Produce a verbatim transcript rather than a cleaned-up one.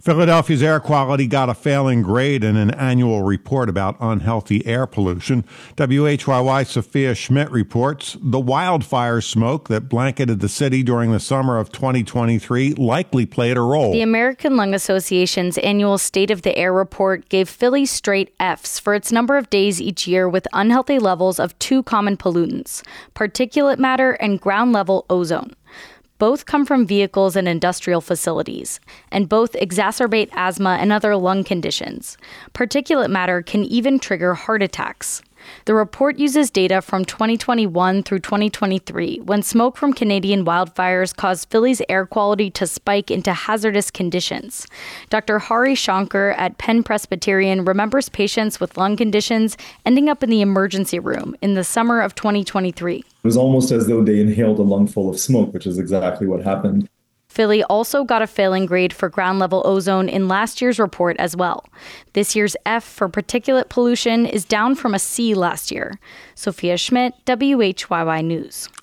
Philadelphia's air quality got a failing grade in an annual report about unhealthy air pollution. W H Y Y Sophia Schmidt reports the wildfire smoke that blanketed the city during the summer of twenty twenty-three likely played a role. The American Lung Association's annual State of the Air report gave Philly straight Fs for its number of days each year with unhealthy levels of two common pollutants, particulate matter and ground-level ozone. Both come from vehicles and industrial facilities, and both exacerbate asthma and other lung conditions. Particulate matter can even trigger heart attacks. The report uses data from twenty twenty-one through twenty twenty-three, when smoke from Canadian wildfires caused Philly's air quality to spike into hazardous conditions. Doctor Hari Shankar at Penn Presbyterian remembers patients with lung conditions ending up in the emergency room in the summer of twenty twenty-three. It was almost as though they inhaled a lungful of smoke, which is exactly what happened. Philly also got a failing grade for ground-level ozone in last year's report as well. This year's F for particulate pollution is down from a C last year. Sophia Schmidt, W H Y Y News.